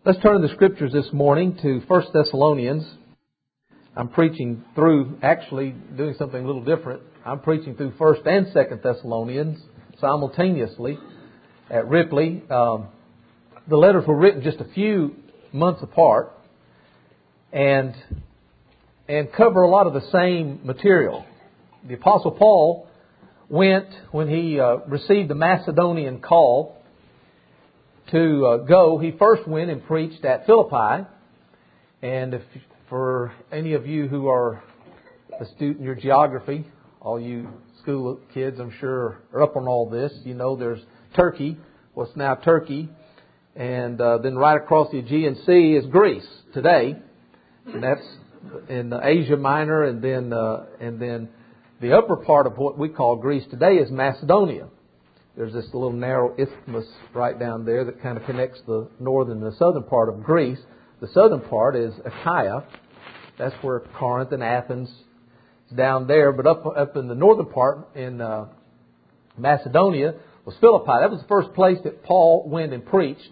Let's turn to the Scriptures this morning to 1 Thessalonians. I'm preaching through, actually doing something a little different. I'm preaching through 1 and 2 Thessalonians simultaneously at Ripley. The letters were written just a few months apart and cover a lot of the same material. The Apostle Paul went, when he received the Macedonian call to go, he first went and preached at Philippi. And if for any of you who are astute in your geography, all you school kids I'm sure are up on all this, you know there's Turkey, what's now Turkey, and then right across the Aegean Sea is Greece today, and that's in Asia Minor, and then the upper part of what we call Greece today is Macedonia. There's this little narrow isthmus right down there that kind of connects the northern and the southern part of Greece. The southern part is Achaia. That's where Corinth and Athens is down there. But up in the northern part in Macedonia was Philippi. That was the first place that Paul went and preached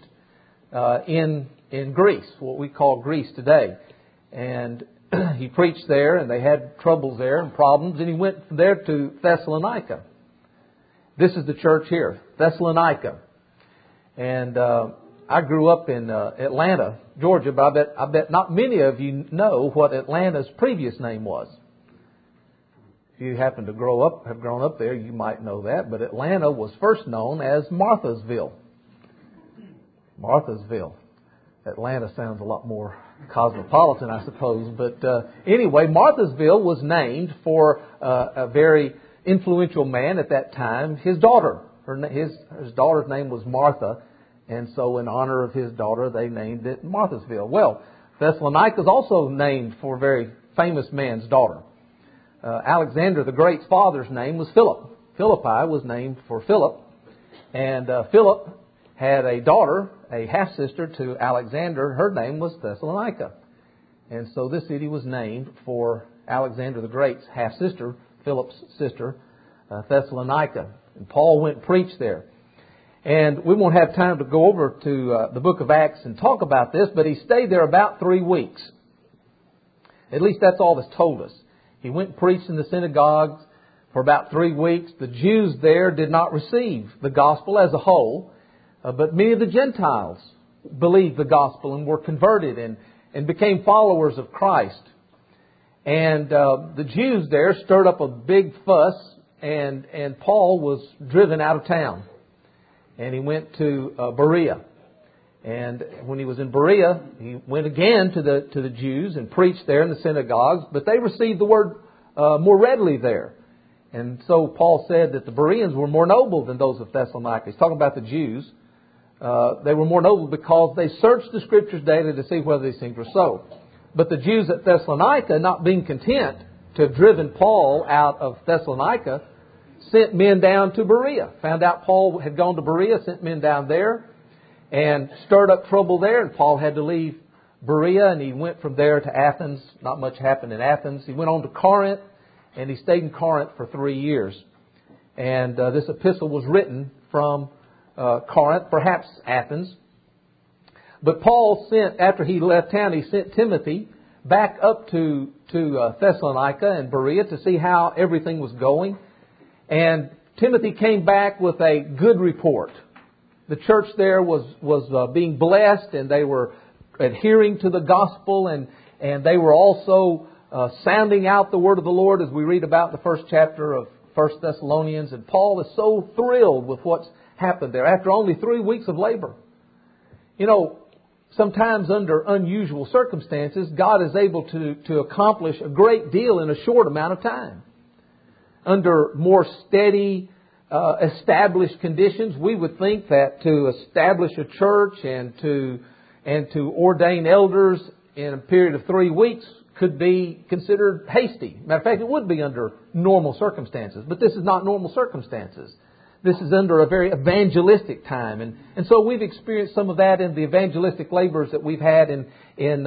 in Greece, what we call Greece today. And he preached there, and they had troubles there and problems. And he went from there to Thessalonica. This is the church here, Thessalonica. And I grew up in Atlanta, Georgia, but I bet not many of you know what Atlanta's previous name was. If you happen to have grown up there, you might know that. But Atlanta was first known as Marthasville. Marthasville. Atlanta sounds a lot more cosmopolitan, I suppose. But anyway, Marthasville was named for a very influential man at that time, his daughter. His daughter's name was Martha, and so in honor of his daughter, they named it Marthasville. Well, Thessalonica is also named for a very famous man's daughter. Alexander the Great's father's name was Philip. Philippi was named for Philip, and Philip had a daughter, a half-sister to Alexander. Her name was Thessalonica. And so this city was named for Alexander the Great's half-sister, Philip's sister, Thessalonica. And Paul went and preached there. And we won't have time to go over to the book of Acts and talk about this, but he stayed there about 3 weeks. At least that's all that's told us. He went and preached in the synagogues for about 3 weeks. The Jews there did not receive the gospel as a whole, but many of the Gentiles believed the gospel and were converted and became followers of Christ. And the Jews there stirred up a big fuss, and Paul was driven out of town. And he went to Berea. And when he was in Berea, he went again to the Jews and preached there in the synagogues, but they received the word more readily there. And so Paul said that the Bereans were more noble than those of Thessalonica. He's talking about the Jews. They were more noble because they searched the Scriptures daily to see whether these things were so. But the Jews at Thessalonica, not being content to have driven Paul out of Thessalonica, sent men down to Berea. Found out Paul had gone to Berea, sent men down there, and stirred up trouble there. And Paul had to leave Berea, and he went from there to Athens. Not much happened in Athens. He went on to Corinth, and he stayed in Corinth for 3 years. And this epistle was written from Corinth, perhaps Athens. But Paul sent, after he left town, he sent Timothy back up to Thessalonica and Berea to see how everything was going. And Timothy came back with a good report. The church there was being blessed, and they were adhering to the gospel, and they were also sounding out the word of the Lord, as we read about in the first chapter of 1 Thessalonians. And Paul is so thrilled with what's happened there after only 3 weeks of labor. You know, sometimes under unusual circumstances, God is able to accomplish a great deal in a short amount of time. Under more steady, established conditions, we would think that to establish a church and to ordain elders in a period of 3 weeks could be considered hasty. Matter of fact, it would be under normal circumstances. But this is not normal circumstances. This is under a very evangelistic time. And so we've experienced some of that in the evangelistic labors that we've had in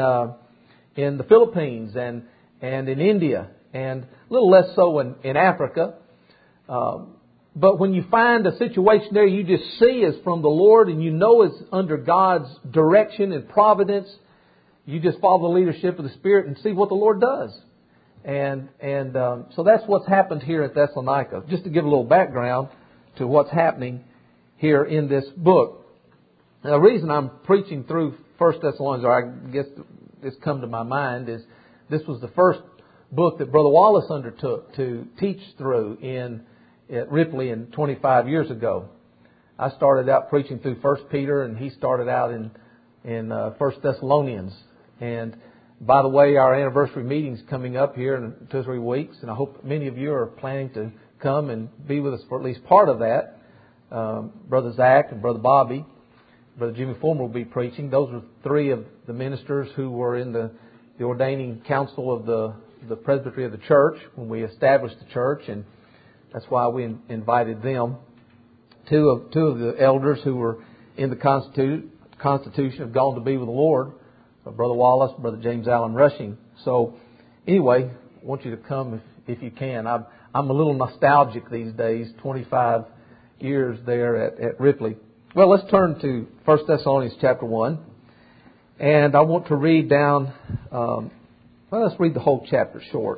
the Philippines and in India, and a little less so in Africa. But when you find a situation there you just see is from the Lord and you know it's under God's direction and providence, you just follow the leadership of the Spirit and see what the Lord does. And so that's what's happened here at Thessalonica. Just to give a little background to what's happening here in this book. Now, the reason I'm preaching through 1 Thessalonians, or I guess it's come to my mind, is this was the first book that Brother Wallace undertook to teach through at Ripley 25 years ago. I started out preaching through 1 Peter, and he started out in 1 Thessalonians. And by the way, our anniversary meeting's coming up here in 2 or 3 weeks, and I hope many of you are planning to come and be with us for at least part of that. Brother Zach and Brother Bobby, Brother Jimmy Fulmer will be preaching. Those are 3 of the ministers who were in the ordaining council of the presbytery of the church when we established the church, and that's why we invited them. Two of the elders who were in the Constitution have gone to be with the Lord. Brother Wallace, Brother James Allen Rushing. So anyway, I want you to come if you can. I'm a little nostalgic these days, 25 years there at Ripley. Well, let's turn to 1 Thessalonians chapter 1. And I want to read down, let's read the whole chapter short.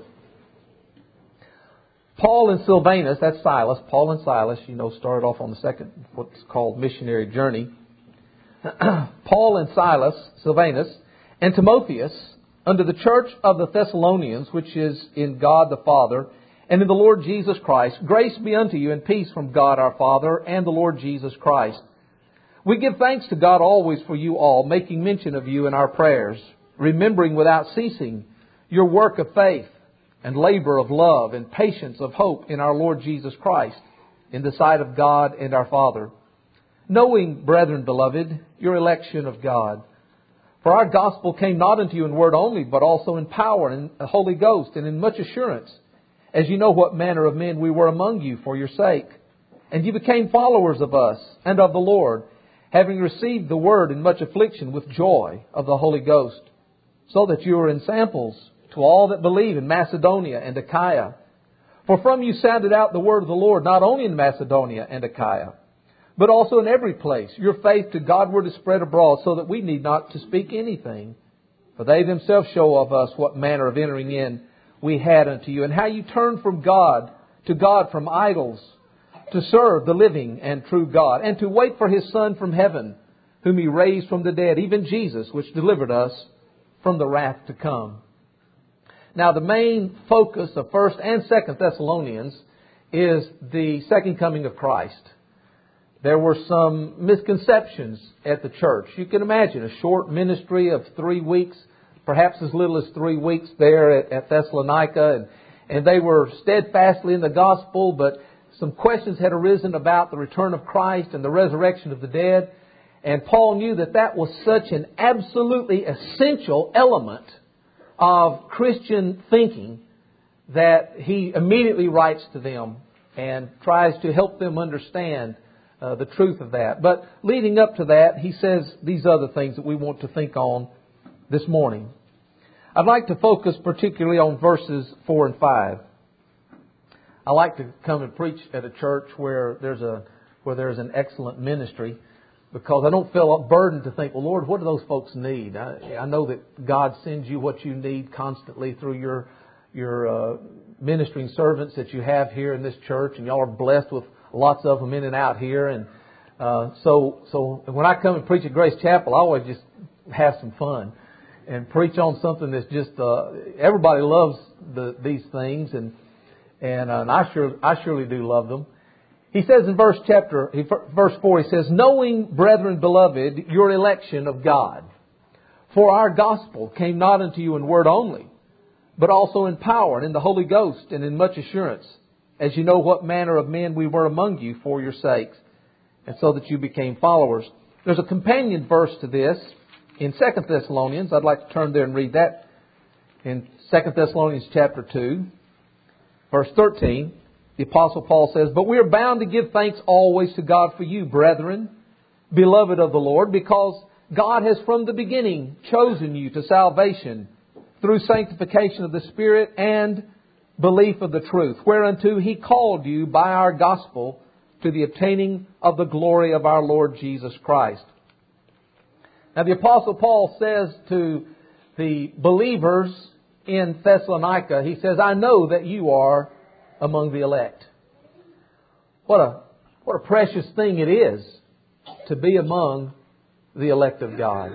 Paul and Silvanus, that's Silas. Paul and Silas, started off on the second, what's called missionary journey. Paul and Silas, Silvanus, and Timotheus, unto the church of the Thessalonians, which is in God the Father, and in the Lord Jesus Christ, grace be unto you and peace from God our Father and the Lord Jesus Christ. We give thanks to God always for you all, making mention of you in our prayers, remembering without ceasing your work of faith and labor of love and patience of hope in our Lord Jesus Christ, in the sight of God and our Father. Knowing, brethren beloved, your election of God. For our gospel came not unto you in word only, but also in power and the Holy Ghost and in much assurance, as you know what manner of men we were among you for your sake. And you became followers of us and of the Lord, having received the word in much affliction with joy of the Holy Ghost, so that you are ensamples to all that believe in Macedonia and Achaia. For from you sounded out the word of the Lord, not only in Macedonia and Achaia, but also in every place. Your faith to Godward is spread abroad, so that we need not to speak anything. For they themselves show of us what manner of entering in we had unto you, and how you turned from God to God from idols, to serve the living and true God, and to wait for His Son from heaven, whom He raised from the dead, even Jesus, which delivered us from the wrath to come. Now, the main focus of 1 and 2 Thessalonians is the second coming of Christ. There were some misconceptions at the church. You can imagine a short ministry of 3 weeks, perhaps as little as 3 weeks there at Thessalonica, and they were steadfastly in the gospel, but some questions had arisen about the return of Christ and the resurrection of the dead. And Paul knew that was such an absolutely essential element of Christian thinking that he immediately writes to them and tries to help them understand the truth of that. But leading up to that, he says these other things that we want to think on this morning. I'd like to focus particularly on verses 4 and 5. I like to come and preach at a church where there's an excellent ministry, because I don't feel a burden to think, well, Lord, what do those folks need? I know that God sends you what you need constantly through your ministering servants that you have here in this church, and y'all are blessed with lots of them in and out here. And so when I come and preach at Grace Chapel, I always just have some fun and preach on something that's just everybody loves these things, and I surely do love them. He says in verse 4, he says, knowing, brethren beloved, your election of God. For our gospel came not unto you in word only, but also in power and in the Holy Ghost and in much assurance, as you know what manner of men we were among you for your sakes, and so that you became followers. There's a companion verse to this in 2 Thessalonians. I'd like to turn there and read that in 2 Thessalonians chapter 2, verse 13. The Apostle Paul says, but we are bound to give thanks always to God for you, brethren, beloved of the Lord, because God has from the beginning chosen you to salvation through sanctification of the Spirit and belief of the truth, whereunto He called you by our gospel, to the obtaining of the glory of our Lord Jesus Christ. Now the Apostle Paul says to the believers in Thessalonica, he says, I know that you are among the elect. What a precious thing it is to be among the elect of God.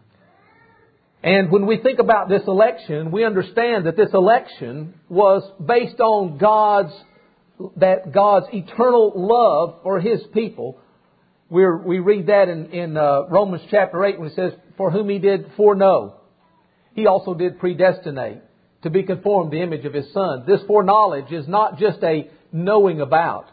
And when we think about this election, we understand that this election was based on God's eternal love for His people. We read that in Romans chapter 8 when it says, for whom He did foreknow, He also did predestinate to be conformed to the image of His Son. This foreknowledge is not just a knowing about.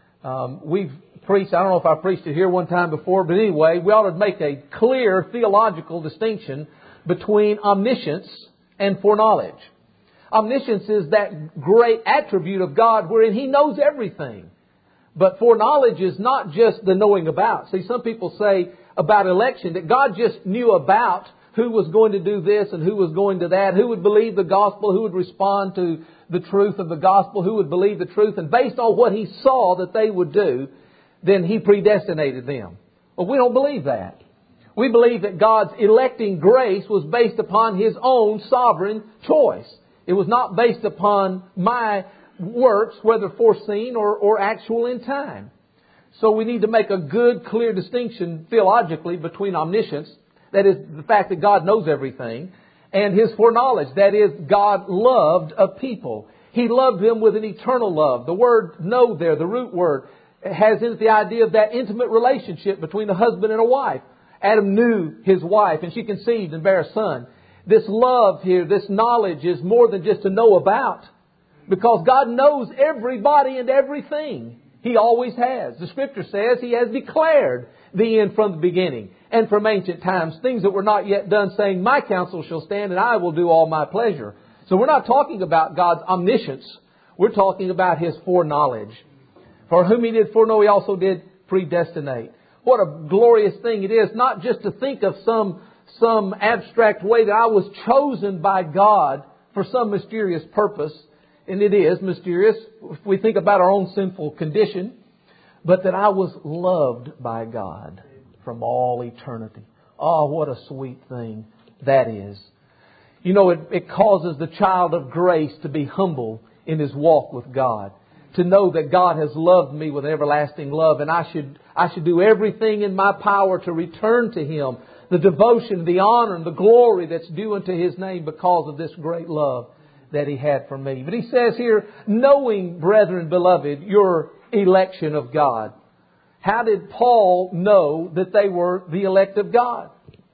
We've preached, I don't know if I preached it here one time before, but anyway, we ought to make a clear theological distinction between omniscience and foreknowledge. Omniscience is that great attribute of God wherein He knows everything. But foreknowledge is not just the knowing about. See, some people say about election that God just knew about who was going to do this and who was going to that, who would believe the gospel, who would respond to the truth of the gospel, who would believe the truth. And based on what He saw that they would do, then He predestinated them. Well, we don't believe that. We believe that God's electing grace was based upon His own sovereign choice. It was not based upon my works, whether foreseen or actual in time. So we need to make a good, clear distinction theologically between omniscience, that is the fact that God knows everything, and His foreknowledge, that is God loved a people. He loved them with an eternal love. The word know there, the root word, has in it the idea of that intimate relationship between a husband and a wife. Adam knew his wife and she conceived and bare a son. This love here, this knowledge is more than just to know about. Because God knows everybody and everything. He always has. The Scripture says He has declared the end from the beginning and from ancient times, things that were not yet done, saying, my counsel shall stand and I will do all my pleasure. So we're not talking about God's omniscience. We're talking about His foreknowledge. For whom He did foreknow, He also did predestinate. What a glorious thing it is, not just to think of some abstract way that I was chosen by God for some mysterious purpose. And it is mysterious if we think about our own sinful condition. But that I was loved by God from all eternity. Oh, what a sweet thing that is. You know, it causes the child of grace to be humble in his walk with God. To know that God has loved me with everlasting love, and I should do everything in my power to return to Him the devotion, the honor, and the glory that's due unto His name because of this great love that He had for me. But He says here, knowing, brethren, beloved, your election of God. How did Paul know that they were the elect of God?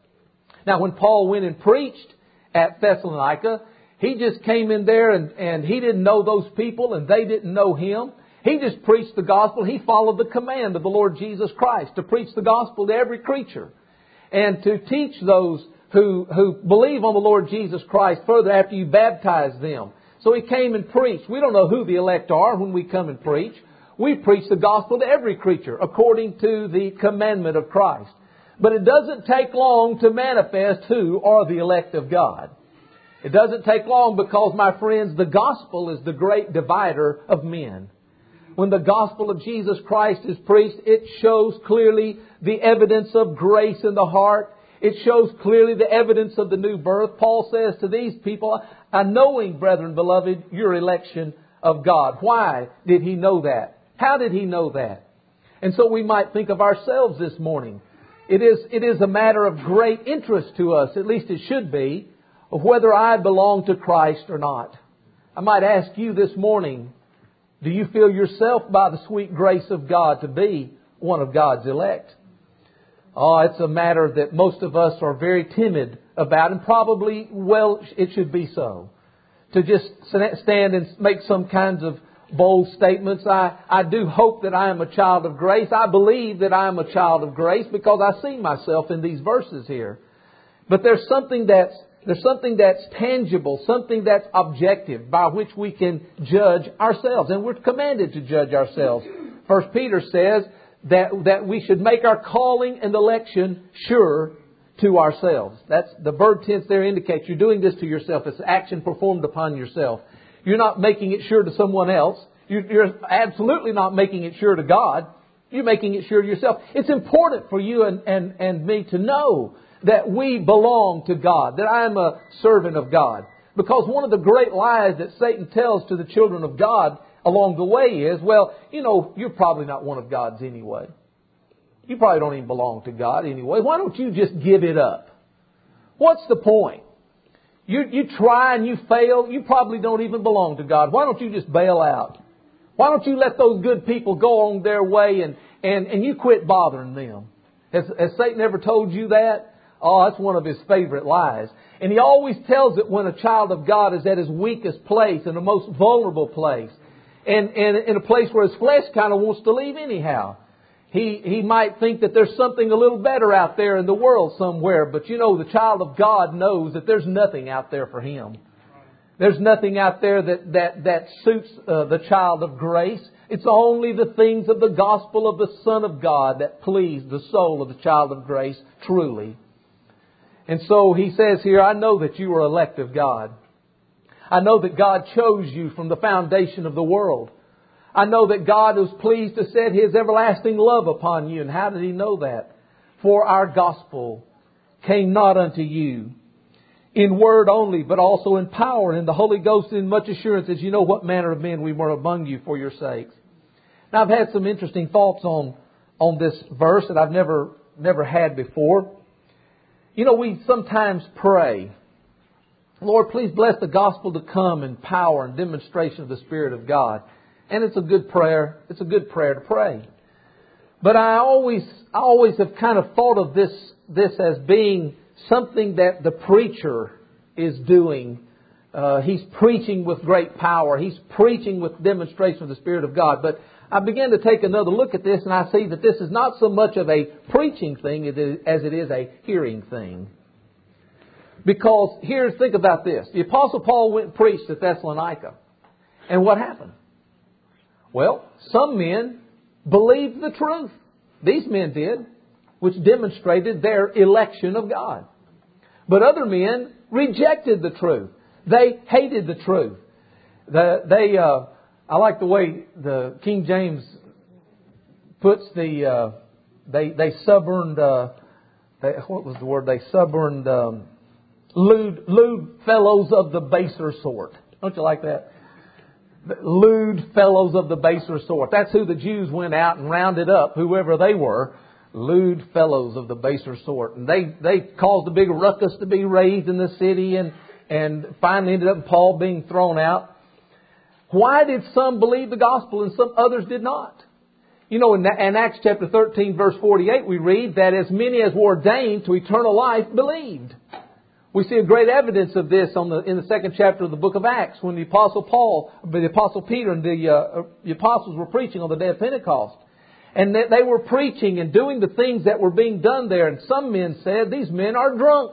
Now, when Paul went and preached at Thessalonica, he just came in there and he didn't know those people and they didn't know him. He just preached the gospel. He followed the command of the Lord Jesus Christ to preach the gospel to every creature and to teach those who believe on the Lord Jesus Christ further after you baptize them. So he came and preached. We don't know who the elect are when we come and preach. We preach the gospel to every creature according to the commandment of Christ. But it doesn't take long to manifest who are the elect of God. It doesn't take long because, my friends, the gospel is the great divider of men. When the gospel of Jesus Christ is preached, it shows clearly the evidence of grace in the heart. It shows clearly the evidence of the new birth. Paul says to these people, knowing, brethren, beloved, your election of God. Why did he know that? How did he know that? And so we might think of ourselves this morning. It is a matter of great interest to us, at least it should be, of whether I belong to Christ or not. I might ask you this morning, do you feel yourself by the sweet grace of God to be one of God's elect? Oh, it's a matter that most of us are very timid about, and probably, well, it should be so. To just stand and make some kinds of bold statements. I do hope that I am a child of grace. I believe that I am a child of grace because I see myself in these verses here. But there's something that's tangible, something that's objective by which we can judge ourselves. And we're commanded to judge ourselves. 1 Peter says that we should make our calling and election sure to ourselves. That's the verb tense there indicates you're doing this to yourself. It's action performed upon yourself. You're not making it sure to someone else. You're absolutely not making it sure to God. You're making it sure to yourself. It's important for you and me to know that we belong to God, that I am a servant of God. Because one of the great lies that Satan tells to the children of God along the way is, well, you're probably not one of God's anyway. You probably don't even belong to God anyway. Why don't you just give it up? What's the point? You try and you fail. You probably don't even belong to God. Why don't you just bail out? Why don't you let those good people go on their way and you quit bothering them? Has Satan ever told you that? Oh, that's one of his favorite lies. And he always tells it when a child of God is at his weakest place and the most vulnerable place. And in a place where his flesh kind of wants to leave anyhow. He might think that there's something a little better out there in the world somewhere. But the child of God knows that there's nothing out there for him. There's nothing out there that suits the child of grace. It's only the things of the gospel of the Son of God that please the soul of the child of grace truly. And so he says here, I know that you are elect of God. I know that God chose you from the foundation of the world. I know that God was pleased to set His everlasting love upon you. And how did He know that? For our gospel came not unto you in word only, but also in power and in the Holy Ghost and in much assurance, as you know what manner of men we were among you for your sakes. Now I've had some interesting thoughts on this verse that I've never had before. We sometimes pray, Lord, please bless the gospel to come in power and demonstration of the Spirit of God. And it's a good prayer. It's a good prayer to pray. But I always have kind of thought of this as being something that the preacher is doing. He's preaching with great power. He's preaching with demonstration of the Spirit of God. But I began to take another look at this and I see that this is not so much of a preaching thing as it is a hearing thing. Because think about this. The Apostle Paul went and preached at Thessalonica. And what happened? Well, some men believed the truth. These men did, which demonstrated their election of God. But other men rejected the truth. They hated the truth. I like the way the King James puts they suborned, what was the word? They suborned, lewd fellows of the baser sort. Don't you like that? Lewd fellows of the baser sort. That's who the Jews went out and rounded up, whoever they were. Lewd fellows of the baser sort. And they caused a big ruckus to be raised in the city and finally ended up in Paul being thrown out. Why did some believe the gospel and some others did not? In Acts chapter 13 verse 48 we read that as many as were ordained to eternal life believed. We see a great evidence of this in the second chapter of the book of Acts when the Apostle Peter and the apostles were preaching on the day of Pentecost. And they were preaching and doing the things that were being done there. And some men said, these men are drunk.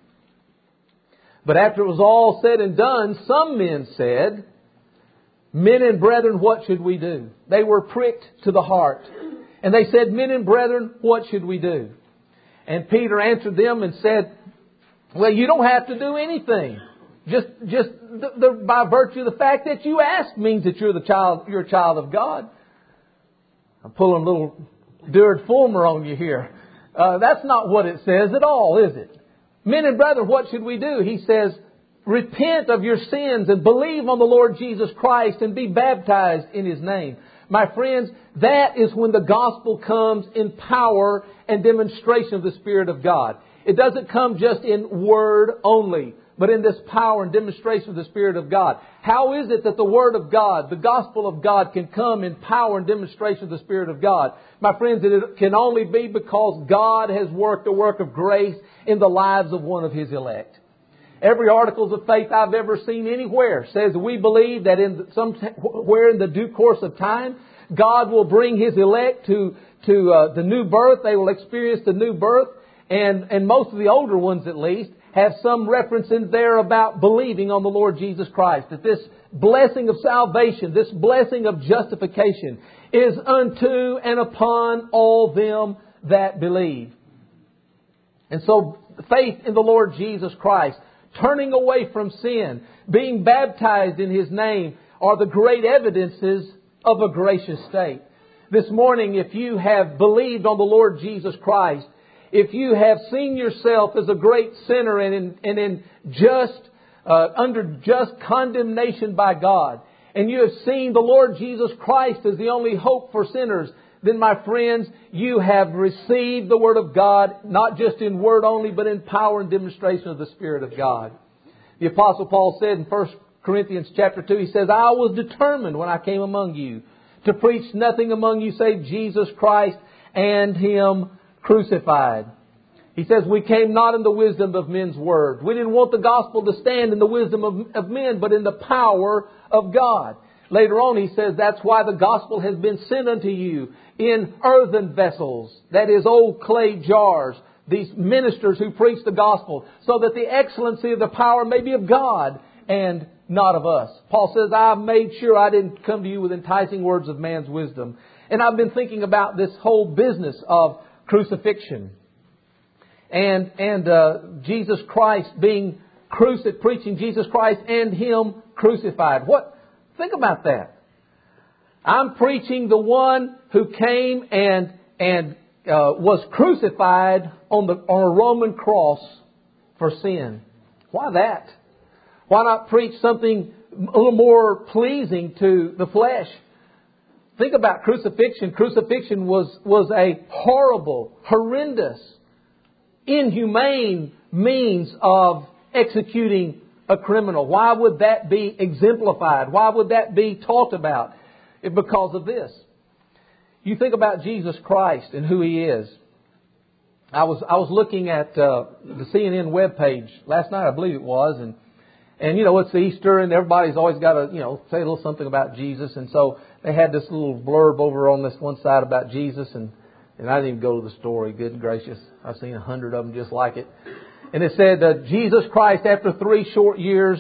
But after it was all said and done, some men said, men and brethren, what should we do? They were pricked to the heart. And they said, men and brethren, what should we do? And Peter answered them and said, well, you don't have to do anything. Just by virtue of the fact that you ask means that you're a child of God. I'm pulling a little Durd Fulmer on you here. That's not what it says at all, is it? Men and brethren, what should we do? He says, repent of your sins and believe on the Lord Jesus Christ and be baptized in His name. My friends, that is when the gospel comes in power and demonstration of the Spirit of God. It doesn't come just in word only, but in this power and demonstration of the Spirit of God. How is it that the Word of God, the gospel of God, can come in power and demonstration of the Spirit of God? My friends, it can only be because God has worked a work of grace in the lives of one of His elect. Every articles of faith I've ever seen anywhere says we believe that somewhere in the due course of time, God will bring His elect to the new birth. They will experience the new birth. And most of the older ones, at least, have some reference in there about believing on the Lord Jesus Christ. That this blessing of salvation, this blessing of justification is unto and upon all them that believe. And so faith in the Lord Jesus Christ, turning away from sin, being baptized in His name are the great evidences of a gracious state. this morning, if you have believed on the Lord Jesus Christ, if you have seen yourself as a great sinner and under just condemnation by God, and you have seen the Lord Jesus Christ as the only hope for sinners, then my friends, you have received the Word of God, not just in word only, but in power and demonstration of the Spirit of God. The Apostle Paul said in 1 Corinthians chapter 2, he says, I was determined when I came among you to preach nothing among you save Jesus Christ and Him crucified. He says, we came not in the wisdom of men's word. We didn't want the gospel to stand in the wisdom of men, but in the power of God. Later on, he says, that's why the gospel has been sent unto you in earthen vessels, that is, old clay jars, these ministers who preach the gospel, so that the excellency of the power may be of God and not of us. Paul says, I've made sure I didn't come to you with enticing words of man's wisdom. And I've been thinking about this whole business of crucifixion. And Jesus Christ being crucified, preaching Jesus Christ and Him crucified. Think about that. I'm preaching the one who came and was crucified on a Roman cross for sin. Why that? Why not preach something a little more pleasing to the flesh? Think about crucifixion. Crucifixion was a horrible, horrendous, inhumane means of executing a criminal. Why would that be exemplified? Why would that be talked about? Because of this. You think about Jesus Christ and who He is. I was looking at the CNN webpage last night, I believe it was, and it's Easter and everybody's always got to say a little something about Jesus, and so they had this little blurb over on this one side about Jesus, and I didn't even go to the story. Good gracious, I've seen 100 of them just like it. And it said Jesus Christ, after 3 short years,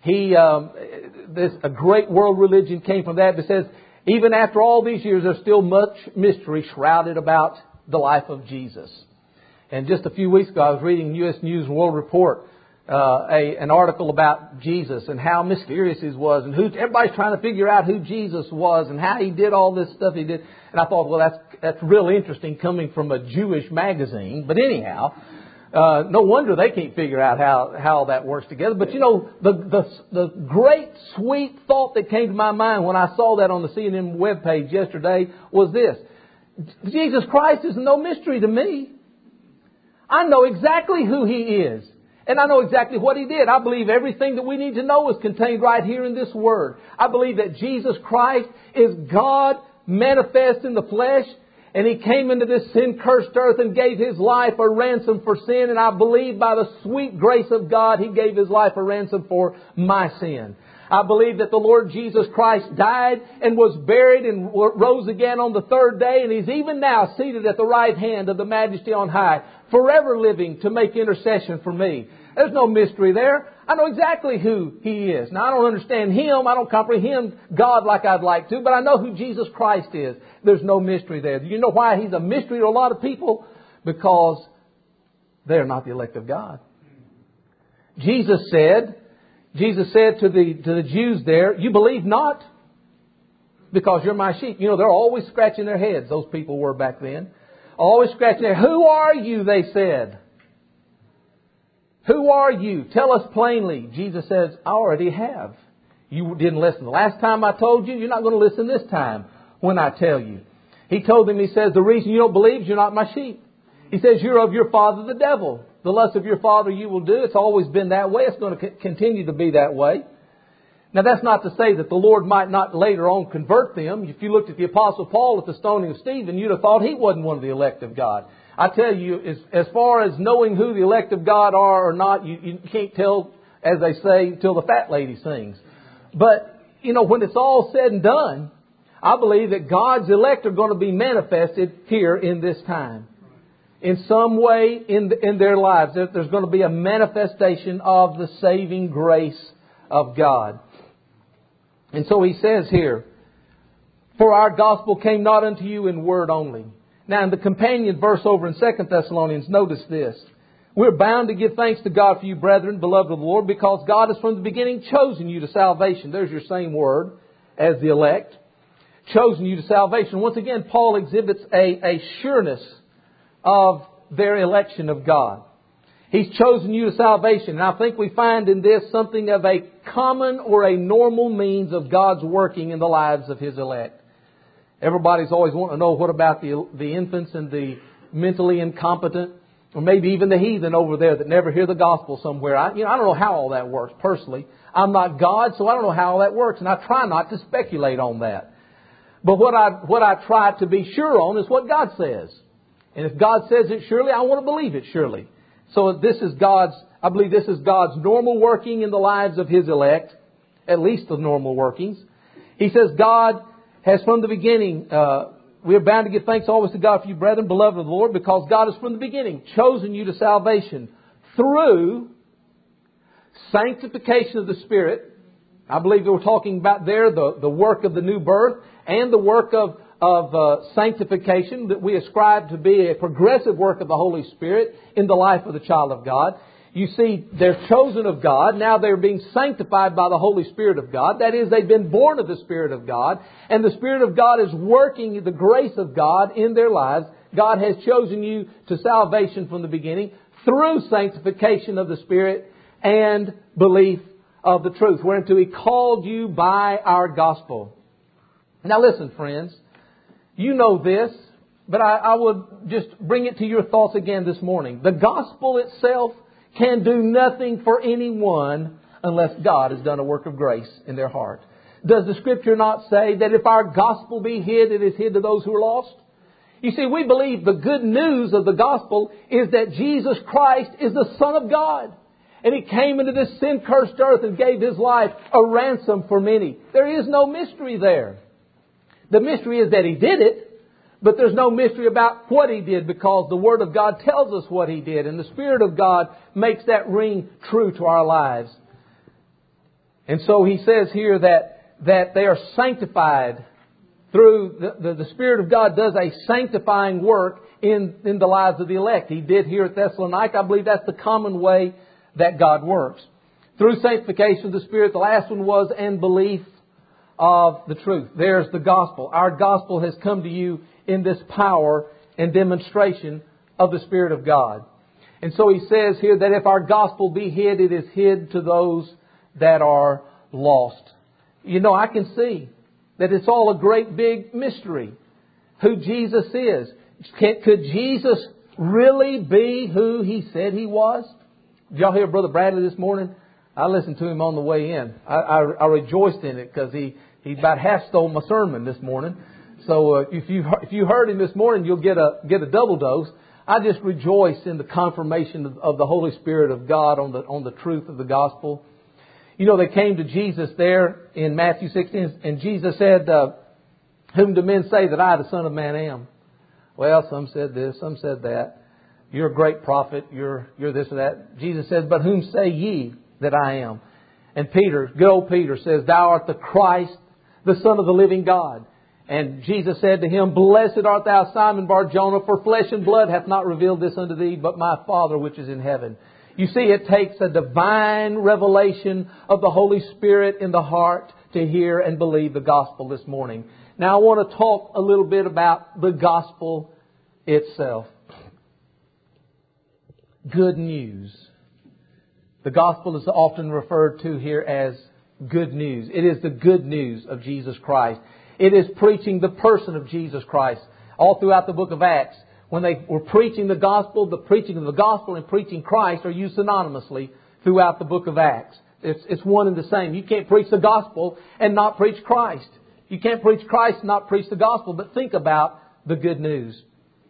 a great world religion came from that. It says, even after all these years, there's still much mystery shrouded about the life of Jesus. And just a few weeks ago, I was reading U.S. News and World Report, an article about Jesus and how mysterious He was, and everybody's trying to figure out who Jesus was and how He did all this stuff He did. And I thought, well, that's really interesting coming from a Jewish magazine. But anyhow, no wonder they can't figure out how that works together. But the great sweet thought that came to my mind when I saw that on the CNN webpage yesterday was this: Jesus Christ is no mystery to me. I know exactly who He is. And I know exactly what He did. I believe everything that we need to know is contained right here in this Word. I believe that Jesus Christ is God manifest in the flesh. And He came into this sin-cursed earth and gave His life a ransom for sin. And I believe by the sweet grace of God, He gave His life a ransom for my sin. I believe that the Lord Jesus Christ died and was buried and rose again on the 3rd day. And He's even now seated at the right hand of the Majesty on high, forever living to make intercession for me. There's no mystery there. I know exactly who He is. Now, I don't understand Him. I don't comprehend God like I'd like to. But I know who Jesus Christ is. There's no mystery there. You know why He's a mystery to a lot of people? Because they're not the elect of God. Jesus said to the Jews there, you believe not because you're my sheep. They're always scratching their heads. Those people were back then. Always scratching their heads. Who are you? They said. Who are you? Tell us plainly. Jesus says, I already have. You didn't listen. The last time I told you, you're not going to listen this time when I tell you. He told them, He says, the reason you don't believe is you're not my sheep. He says, you're of your father the devil. The lust of your father you will do. It's always been that way. It's going to continue to be that way. Now, that's not to say that the Lord might not later on convert them. If you looked at the Apostle Paul at the stoning of Stephen, you'd have thought he wasn't one of the elect of God. I tell you, as far as knowing who the elect of God are or not, you can't tell, as they say, till the fat lady sings. But, when it's all said and done, I believe that God's elect are going to be manifested here in this time. In some way in their lives, there's going to be a manifestation of the saving grace of God. And so He says here, for our gospel came not unto you in word only. Now, in the companion verse over in 2 Thessalonians, notice this. We're bound to give thanks to God for you, brethren, beloved of the Lord, because God has from the beginning chosen you to salvation. There's your same word as the elect. chosen you to salvation. Once again, Paul exhibits a sureness of their election of God. He's chosen you to salvation. And I think we find in this something of a common or a normal means of God's working in the lives of His elect. Everybody's always wanting to know, what about the infants and the mentally incompetent, or maybe even the heathen over there that never hear the gospel somewhere. I don't know how all that works personally. I'm not God, so I don't know how all that works, and I try not to speculate on that. But what I try to be sure on is what God says. And if God says it surely, I want to believe it surely. So I believe this is God's normal working in the lives of His elect, at least the normal workings. He says God has from the beginning, we are bound to give thanks always to God for you, brethren, beloved of the Lord, because God has from the beginning chosen you to salvation through sanctification of the Spirit. I believe we're talking about there the work of the new birth and the work of sanctification that we ascribe to be a progressive work of the Holy Spirit in the life of the child of God. You see, they're chosen of God. Now they're being sanctified by the Holy Spirit of God. That is, they've been born of the Spirit of God. And the Spirit of God is working the grace of God in their lives. God has chosen you to salvation from the beginning through sanctification of the Spirit and belief of the truth, whereunto He called you by our gospel. Now listen, friends. You know this, but I would just bring it to your thoughts again this morning. The gospel itself can do nothing for anyone unless God has done a work of grace in their heart. Does the Scripture not say that if our gospel be hid, it is hid to those who are lost? You see, we believe the good news of the gospel is that Jesus Christ is the Son of God. And He came into this sin-cursed earth and gave His life a ransom for many. There is no mystery there. The mystery is that He did it. But there's no mystery about what He did, because the Word of God tells us what He did. And the Spirit of God makes that ring true to our lives. And so He says here that they are sanctified through the Spirit of God does a sanctifying work in the lives of the elect. He did here at Thessalonica. I believe that's the common way that God works. Through sanctification of the Spirit, the last one was, and belief of the truth. There's the gospel. Our gospel has come to you in this power and demonstration of the Spirit of God. And so He says here that if our gospel be hid, it is hid to those that are lost. You know, I can see that it's all a great big mystery who Jesus is. Could Jesus really be who He said He was? Did y'all hear Brother Bradley this morning? I listened to him on the way in. I rejoiced in it because he about half stole my sermon this morning. So if you heard him this morning, you'll get a double dose. I just rejoice in the confirmation of the Holy Spirit of God on the truth of the gospel. You know, they came to Jesus there in Matthew 16, and Jesus said, "Whom do men say that I, the Son of Man, am?" Well, some said this, some said that. You're a great prophet. You're this or that. Jesus said, "But whom say ye that I am?" And Peter, good old Peter, says, "Thou art the Christ, the Son of the living God." And Jesus said to him, "Blessed art thou, Simon Bar-Jonah, for flesh and blood hath not revealed this unto thee, but my Father which is in heaven." You see, it takes a divine revelation of the Holy Spirit in the heart to hear and believe the gospel this morning. Now I want to talk a little bit about the gospel itself. Good news. The gospel is often referred to here as good news. It is the good news of Jesus Christ. It is preaching the person of Jesus Christ. All throughout the book of Acts, when they were preaching the preaching of the gospel and preaching Christ are used synonymously throughout the book of Acts. It's one and the same. You can't preach the gospel and not preach Christ. You can't preach Christ and not preach the gospel, but think about the good news.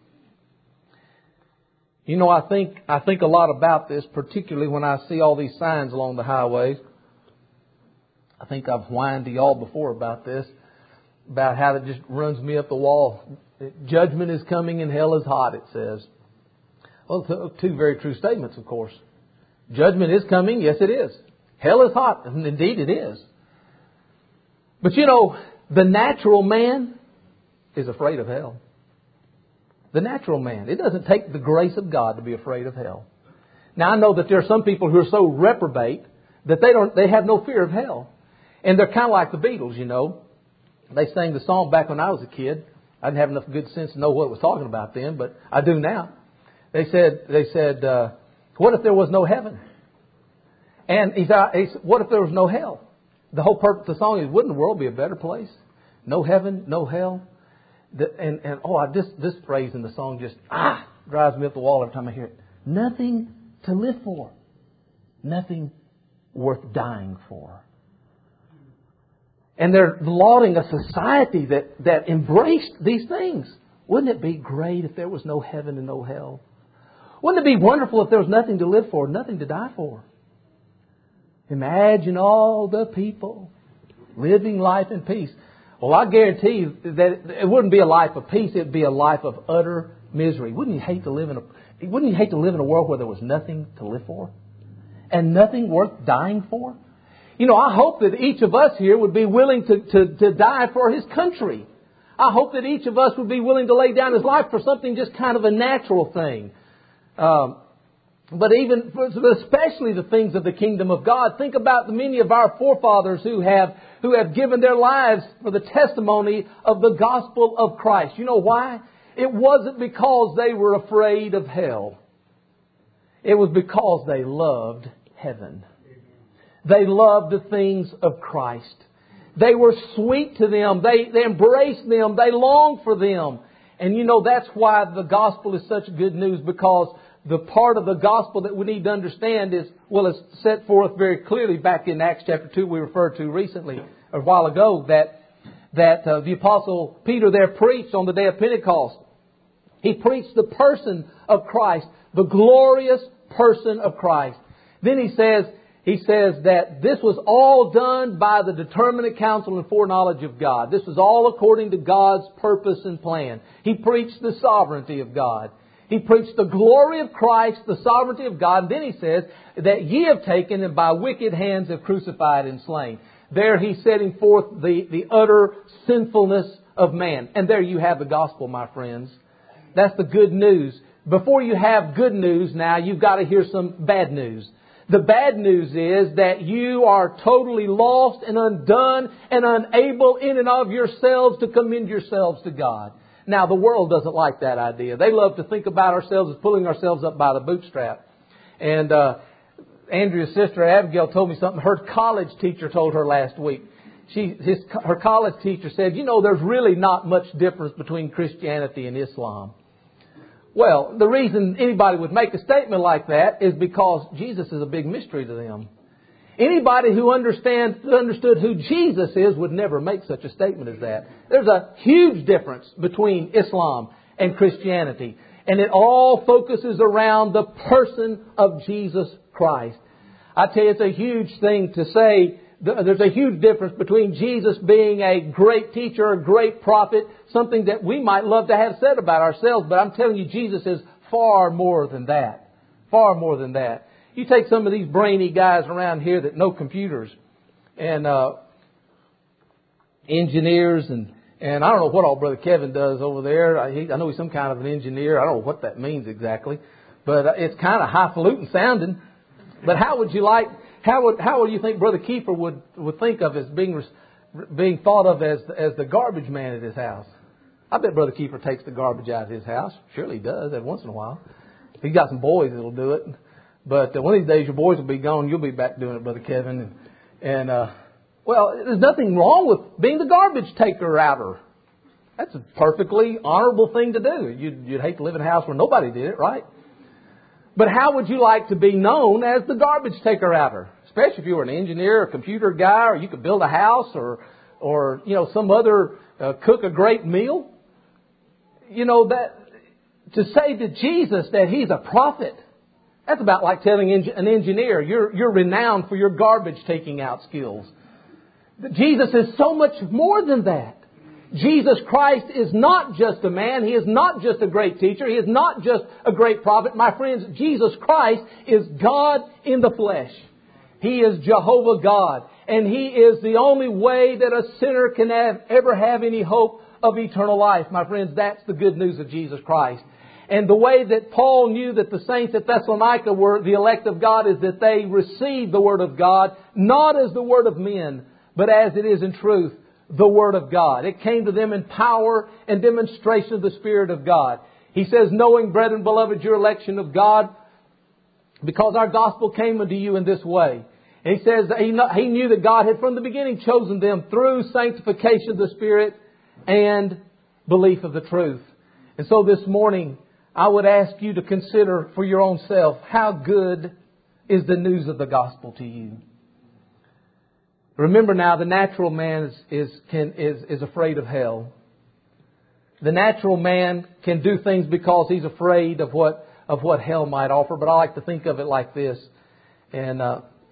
You know, I think a lot about this, particularly when I see all these signs along the highways. I think I've whined to y'all before about this, about how it just runs me up the wall. Judgment is coming and hell is hot, it says. Well, two very true statements, of course. Judgment is coming, yes it is. Hell is hot, and indeed it is. But you know, the natural man is afraid of hell. The natural man. It doesn't take the grace of God to be afraid of hell. Now I know that there are some people who are so reprobate that they have no fear of hell. And they're kind of like the Beatles, you know. They sang the song back when I was a kid. I didn't have enough good sense to know what it was talking about then, but I do now. They said, what if there was no heaven? And he said, what if there was no hell? The whole purpose of the song is, wouldn't the world be a better place? No heaven, no hell. This phrase in the song just drives me up the wall every time I hear it. Nothing to live for. Nothing worth dying for. And they're lauding a society that embraced these things. Wouldn't it be great if there was no heaven and no hell? Wouldn't it be wonderful if there was nothing to live for, nothing to die for? Imagine all the people living life in peace. Well, I guarantee you that it wouldn't be a life of peace. It'd be a life of utter misery. Wouldn't you hate to live in a world where there was nothing to live for and nothing worth dying for? You know, I hope that each of us here would be willing to die for his country. I hope that each of us would be willing to lay down his life for something just kind of a natural thing. But especially the things of the kingdom of God. Think about the many of our forefathers who have given their lives for the testimony of the gospel of Christ. You know why? It wasn't because they were afraid of hell. It was because they loved heaven. They loved the things of Christ. They were sweet to them. They embraced them. They longed for them. And you know, that's why the gospel is such good news, because the part of the gospel that we need to understand is, well, it's set forth very clearly back in Acts chapter 2 we referred to recently, a while ago, that the Apostle Peter there preached on the day of Pentecost. He preached the person of Christ, the glorious person of Christ. Then he says that this was all done by the determinate counsel and foreknowledge of God. This was all according to God's purpose and plan. He preached the sovereignty of God. He preached the glory of Christ, the sovereignty of God. And then he says that ye have taken and by wicked hands have crucified and slain. There he's setting forth the utter sinfulness of man. And there you have the gospel, my friends. That's the good news. Before you have good news now, you've got to hear some bad news. The bad news is that you are totally lost and undone and unable in and of yourselves to commend yourselves to God. Now, the world doesn't like that idea. They love to think about ourselves as pulling ourselves up by the bootstrap. And Andrea's sister Abigail told me something her college teacher told her last week. Her college teacher said, you know, there's really not much difference between Christianity and Islam. Well, the reason anybody would make a statement like that is because Jesus is a big mystery to them. Anybody who understood who Jesus is would never make such a statement as that. There's a huge difference between Islam and Christianity. And it all focuses around the person of Jesus Christ. I tell you, it's a huge thing to say. There's a huge difference between Jesus being a great teacher, a great prophet, something that we might love to have said about ourselves. But I'm telling you, Jesus is far more than that. Far more than that. You take some of these brainy guys around here that know computers and engineers and I don't know what all Brother Kevin does over there. I know he's some kind of an engineer. I don't know what that means exactly, but it's kind of highfalutin sounding. But how would you think Brother Kiefer would think of as being thought of as the garbage man at his house? I bet Brother Kiefer takes the garbage out of his house. Surely he does every once in a while. He's got some boys that'll do it. But one of these days your boys will be gone. You'll be back doing it, Brother Kevin. Well, there's nothing wrong with being the garbage taker-outer. That's a perfectly honorable thing to do. You'd hate to live in a house where nobody did it, right? But how would you like to be known as the garbage taker-outer? Especially if you were an engineer, a computer guy, or you could build a house, or some other cook a great meal. You know, that to say to Jesus that He's a prophet, that's about like telling an engineer, you're renowned for your garbage taking out skills. Jesus is so much more than that. Jesus Christ is not just a man. He is not just a great teacher. He is not just a great prophet. My friends, Jesus Christ is God in the flesh. He is Jehovah God. And He is the only way that a sinner can ever have any hope of eternal life. My friends, that's the good news of Jesus Christ. And the way that Paul knew that the saints at Thessalonica were the elect of God is that they received the Word of God, not as the word of men, but as it is in truth, the Word of God. It came to them in power and demonstration of the Spirit of God. He says, knowing, brethren, beloved, your election of God, because our gospel came unto you in this way. And he says that he knew that God had from the beginning chosen them through sanctification of the Spirit and belief of the truth. And so this morning, I would ask you to consider for your own self, how good is the news of the gospel to you? Remember now, the natural man is afraid of hell. The natural man can do things because he's afraid of what hell might offer. But I like to think of it like this. And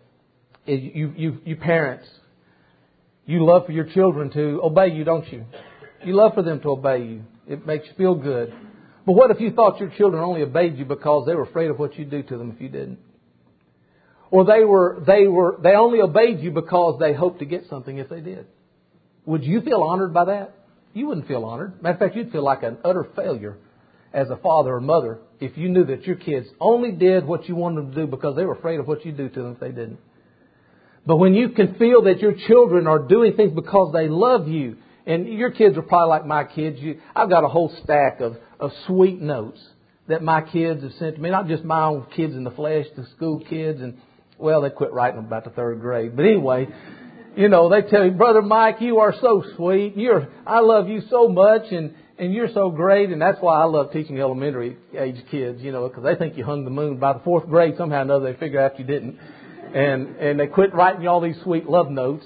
you parents, you love for your children to obey you, don't you? You love for them to obey you. It makes you feel good. But what if you thought your children only obeyed you because they were afraid of what you'd do to them if you didn't? Or they only obeyed you because they hoped to get something if they did. Would you feel honored by that? You wouldn't feel honored. Matter of fact, you'd feel like an utter failure as a father or mother if you knew that your kids only did what you wanted them to do because they were afraid of what you'd do to them if they didn't. But when you can feel that your children are doing things because they love you, and your kids are probably like my kids. I've got a whole stack of sweet notes that my kids have sent to me. Not just my own kids in the flesh, the school kids. And, well, they quit writing them about the third grade. But anyway, you know, they tell you, Brother Mike, you are so sweet. I love you so much. And you're so great. And that's why I love teaching elementary age kids, you know, because they think you hung the moon. By the fourth grade, somehow or another, they figure out you didn't. And they quit writing you all these sweet love notes.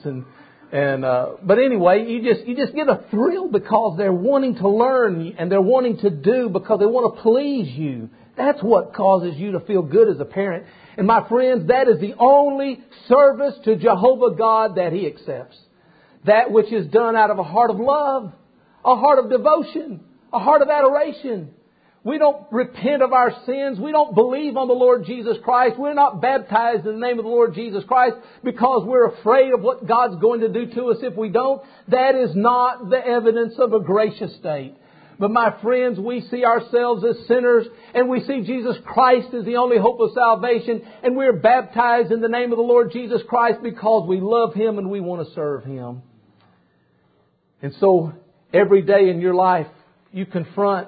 But anyway, you just get a thrill because they're wanting to learn and they're wanting to do because they want to please you. That's what causes you to feel good as a parent. And my friends, that is the only service to Jehovah God that He accepts. That which is done out of a heart of love, a heart of devotion, a heart of adoration. We don't repent of our sins. We don't believe on the Lord Jesus Christ. We're not baptized in the name of the Lord Jesus Christ because we're afraid of what God's going to do to us if we don't. That is not the evidence of a gracious state. But my friends, we see ourselves as sinners and we see Jesus Christ as the only hope of salvation, and we're baptized in the name of the Lord Jesus Christ because we love Him and we want to serve Him. And so every day in your life you confront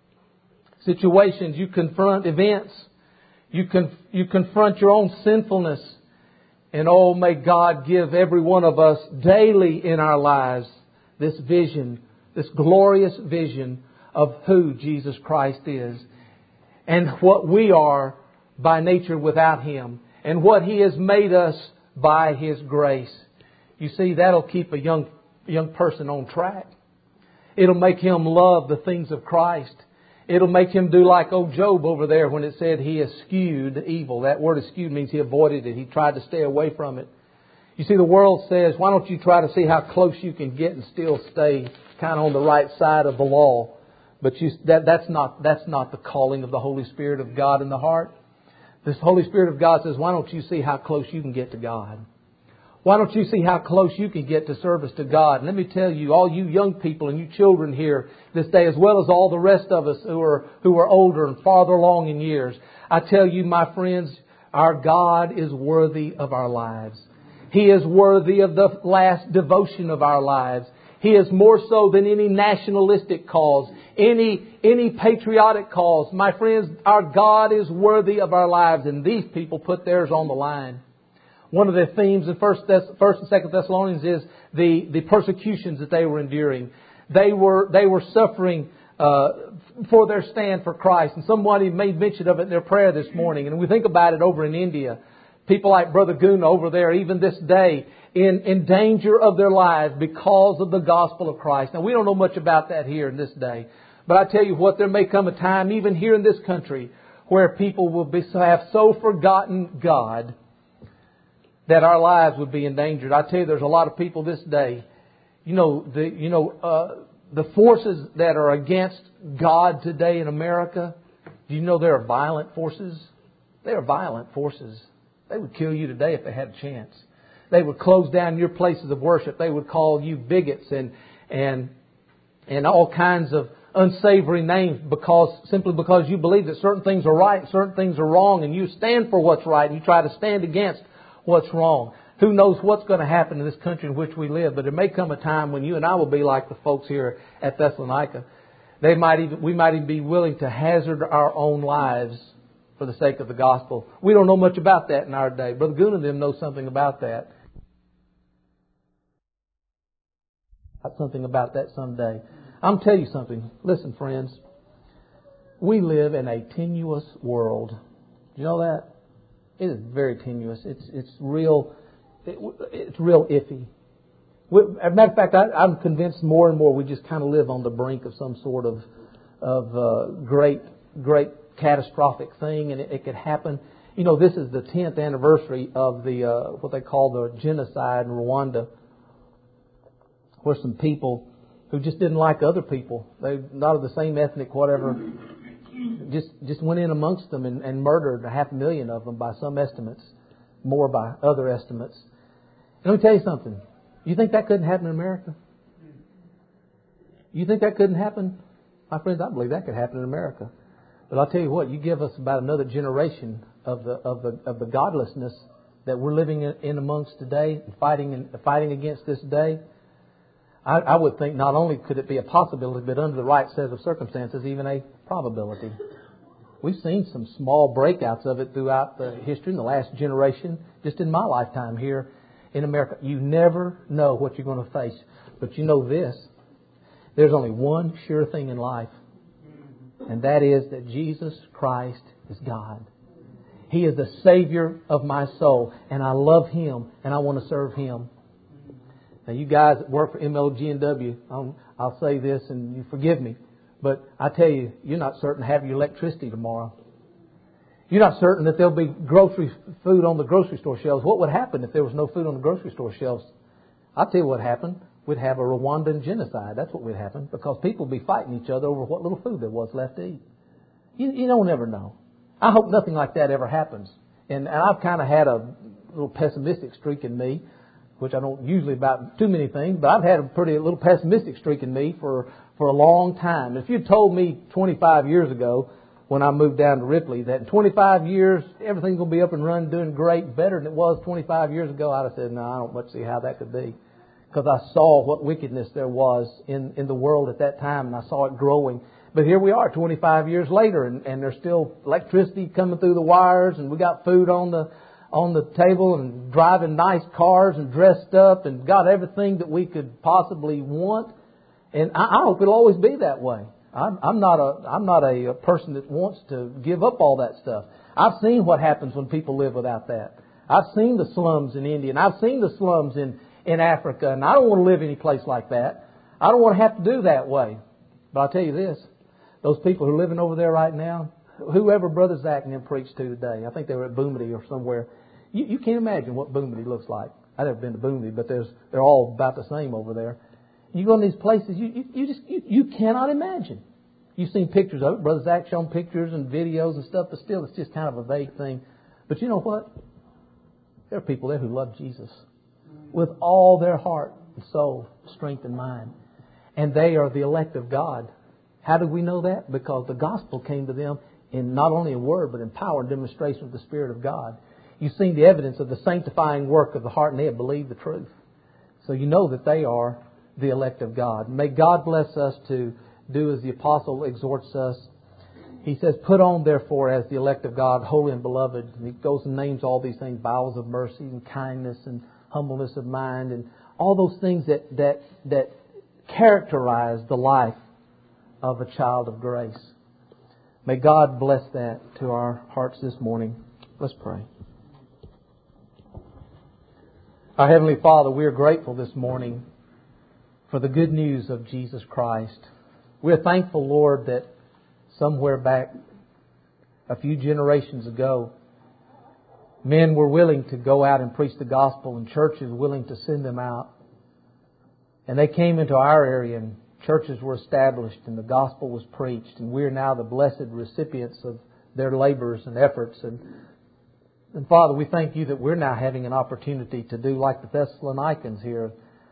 situations, you confront events, you confront your own sinfulness. And oh, may God give every one of us daily in our lives this vision, this glorious vision of who Jesus Christ is and what we are by nature without Him and what He has made us by His grace. You see, that'll keep a young person on track. It'll make him love the things of Christ. It'll make him do like old Job over there when it said he eschewed evil. That word eschewed means he avoided it. He tried to stay away from it. You see, the world says, why don't you try to see how close you can get and still stay kind of on the right side of the law? But that's not the calling of the Holy Spirit of God in the heart. This Holy Spirit of God says, why don't you see how close you can get to God? Why don't you see how close you can get to service to God? And let me tell you, all you young people and you children here this day, as well as all the rest of us who are older and farther along in years, I tell you, my friends, our God is worthy of our lives. He is worthy of the last devotion of our lives. He is more so than any nationalistic cause, any patriotic cause. My friends, our God is worthy of our lives, and these people put theirs on the line. One of the themes in 1 and 2 Thessalonians is the persecutions that they were enduring. They were suffering for their stand for Christ. And somebody made mention of it in their prayer this morning. And we think about it over in India. People like Brother Guna over there, even this day, in danger of their lives because of the gospel of Christ. Now, we don't know much about that here in this day. But I tell you what, there may come a time, even here in this country, where people will have so forgotten God that our lives would be endangered. I tell you, there's a lot of people this day. The forces that are against God today in America. Do you know there are violent forces? They are violent forces. They would kill you today if they had a chance. They would close down your places of worship. They would call you bigots and all kinds of unsavory names simply because you believe that certain things are right and certain things are wrong, and you stand for what's right and you try to stand against what's wrong. Who knows what's going to happen in this country in which we live? But there may come a time when you and I will be like the folks here at Thessalonica. We might even be willing to hazard our own lives for the sake of the gospel. We don't know much about that in our day. Brother Goon and them know something about that. Something about that someday. I'm telling you something. Listen, friends. We live in a tenuous world. Do you know that? It is very tenuous. It's real. It's real iffy. As a matter of fact, I'm convinced more and more we just kind of live on the brink of some sort of great catastrophic thing, and it could happen. You know, this is the 10th anniversary of the what they call the genocide in Rwanda, where some people who just didn't like other people, they not of the same ethnic whatever, just went in amongst them and murdered 500,000 of them by some estimates, more by other estimates. And let me tell you something. You think that couldn't happen in America? You think that couldn't happen? My friends, I believe that could happen in America. But I'll tell you what, you give us about another generation of the godlessness that we're living in amongst today, fighting against this day. I would think not only could it be a possibility, but under the right set of circumstances, even a probability. We've seen some small breakouts of it throughout the history in the last generation, just in my lifetime here in America. You never know what you're going to face. But you know this, there's only one sure thing in life, and that is that Jesus Christ is God. He is the Savior of my soul, and I love Him, and I want to serve Him. Now, you guys that work for MLG&W, I'll say this, and you forgive me, but I tell you, you're not certain to have your electricity tomorrow. You're not certain that there'll be food on the grocery store shelves. What would happen if there was no food on the grocery store shelves? I'll tell you what happened. We'd have a Rwandan genocide. That's what would happen, because people would be fighting each other over what little food there was left to eat. You don't ever know. I hope nothing like that ever happens. And I've kind of had a little pessimistic streak in me, which I don't usually about too many things, but I've had a little pessimistic streak in me for a long time. If you'd told me 25 years ago, when I moved down to Ripley, that in 25 years everything's going to be up and running, doing great, better than it was 25 years ago, I'd have said, no, I don't much see how that could be. Because I saw what wickedness there was in the world at that time, and I saw it growing. But here we are 25 years later, and there's still electricity coming through the wires, and we got food on the table, and driving nice cars, and dressed up, and got everything that we could possibly want. And I hope it'll always be that way. I'm not a person that wants to give up all that stuff. I've seen what happens when people live without that. I've seen the slums in India, and I've seen the slums in Africa, and I don't want to live any place like that. I don't want to have to do that way. But I'll tell you this, those people who are living over there right now, whoever Brother Zach and them preached to today, I think they were at Boomedy or somewhere, you can't imagine what Boomedy looks like. I've never been to Boomedy, but they're all about the same over there. You go in these places, you cannot imagine. You've seen pictures of it. Brother Zach's shown pictures and videos and stuff, but still it's just kind of a vague thing. But you know what? There are people there who love Jesus with all their heart and soul, strength and mind. And they are the elect of God. How do we know that? Because the gospel came to them in not only in word, but in power and demonstration of the Spirit of God. You've seen the evidence of the sanctifying work of the heart, and they have believed the truth. So you know that they are the elect of God. May God bless us to do as the apostle exhorts us. He says, put on therefore as the elect of God, holy and beloved. And he goes and names all these things, bowels of mercy and kindness and humbleness of mind and all those things that characterize the life of a child of grace. May God bless that to our hearts this morning. Let's pray. Our Heavenly Father, we are grateful this morning for the good news of Jesus Christ. We are thankful, Lord, that somewhere back a few generations ago, men were willing to go out and preach the gospel and churches willing to send them out. And they came into our area and churches were established and the gospel was preached. And we are now the blessed recipients of their labors and efforts. And Father, we thank You that we're now having an opportunity to do like the Thessalonians here.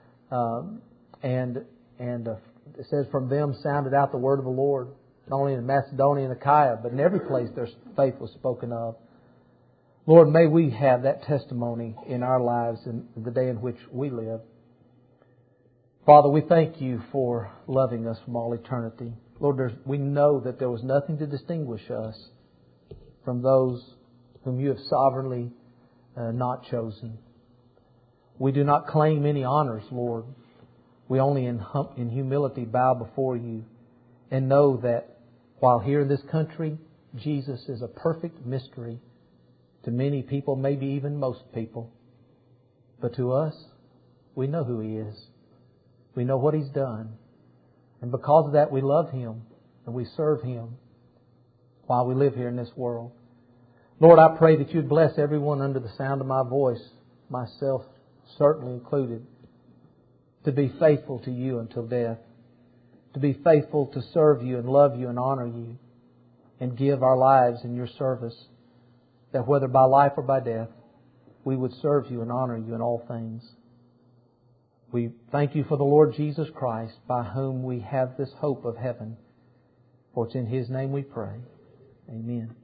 It says from them sounded out the word of the Lord, not only in Macedonia and Achaia, but in every place their faith was spoken of. Lord, may we have that testimony in our lives in the day in which we live. Father, we thank You for loving us from all eternity. Lord, we know that there was nothing to distinguish us from those whom You have sovereignly not chosen. We do not claim any honors, Lord. We only in humility bow before You and know that while here in this country, Jesus is a perfect mystery to many people, maybe even most people. But to us, we know who He is. We know what He's done. And because of that, we love Him and we serve Him while we live here in this world. Lord, I pray that You'd bless everyone under the sound of my voice, myself certainly included, to be faithful to You until death, to be faithful to serve You and love You and honor You and give our lives in Your service, that whether by life or by death, we would serve You and honor You in all things. We thank You for the Lord Jesus Christ, by whom we have this hope of heaven. For it's in His name we pray. Amen.